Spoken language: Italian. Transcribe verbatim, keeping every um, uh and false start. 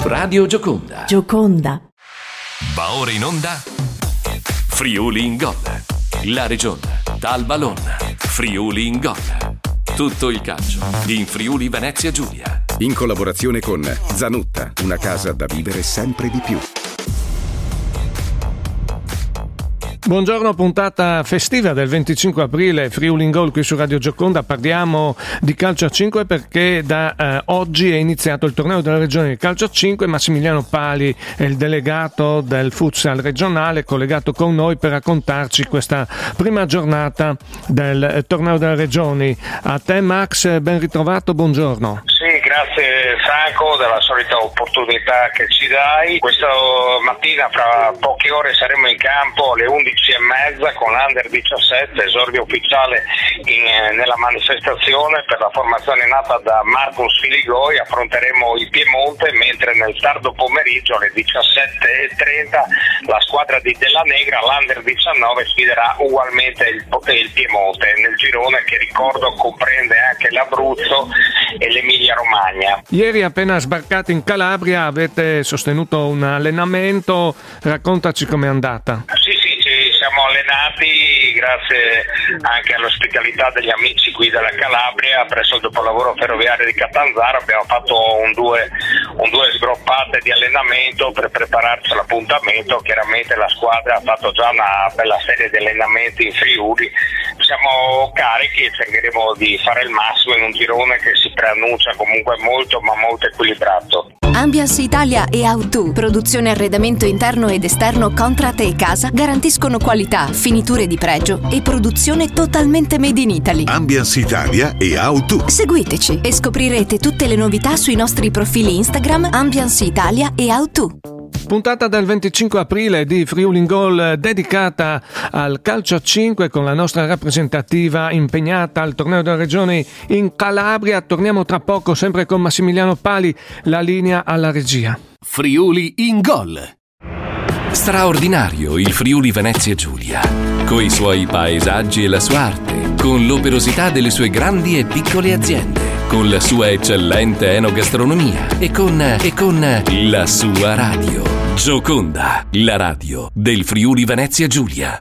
Radio Gioconda. Gioconda. Va ora in onda Friuli in Gol. La Regione, dal Ballon. Friuli in Gol. Tutto il calcio in Friuli Venezia Giulia. In collaborazione con Zanutta, una casa da vivere sempre di più. Buongiorno, puntata festiva del venticinque aprile, Friuli in Gol qui su Radio Gioconda. Parliamo di calcio a cinque perché da eh, oggi è iniziato il torneo della regione di calcio a cinque. Massimiliano Pali è il delegato del futsal regionale, collegato con noi per raccontarci questa prima giornata del eh, torneo delle regioni. A te Max, ben ritrovato, buongiorno. Sì, grazie Franco della solita opportunità che ci dai. Questa mattina fra poche ore saremo in campo alle undici e mezza con l'Under diciassette, esordio ufficiale in, nella manifestazione per la formazione nata da Marcus Filigoi. Affronteremo il Piemonte, mentre nel tardo pomeriggio alle diciassette e trenta la squadra di Della Negra, l'Under diciannove, sfiderà ugualmente il, il Piemonte nel girone che, ricordo, comprende anche l'Abruzzo e l'Emilia Romagna. Ieri appena sbarcati in Calabria avete sostenuto un allenamento, raccontaci com'è andata. Sì, sì, ci siamo allenati grazie anche all'ospitalità degli amici qui della Calabria presso il dopolavoro ferroviario di Catanzaro. Abbiamo fatto un due, un due sgroppate di allenamento per prepararci all'appuntamento. Chiaramente la squadra ha fatto già una bella serie di allenamenti in Friuli. Siamo carichi e cercheremo di fare il massimo in un girone che si preannuncia comunque molto ma molto equilibrato. Ambiance Italia e Auto, produzione arredamento interno ed esterno Contrat e Casa, garantiscono qualità, finiture di pregio e produzione totalmente made in Italy. Ambiance Italia e Auto. Seguiteci e scoprirete tutte le novità sui nostri profili Instagram Ambiance Italia e Auto. Puntata del venticinque aprile di Friuli in Gol dedicata al calcio a cinque con la nostra rappresentativa impegnata al torneo delle regioni in Calabria. Torniamo tra poco sempre con Massimiliano Pali, la linea alla regia. Friuli in Gol. Straordinario il Friuli Venezia Giulia, coi suoi paesaggi e la sua arte, con l'operosità delle sue grandi e piccole aziende, con la sua eccellente enogastronomia e con, e con la sua radio. Gioconda, la radio del Friuli Venezia Giulia.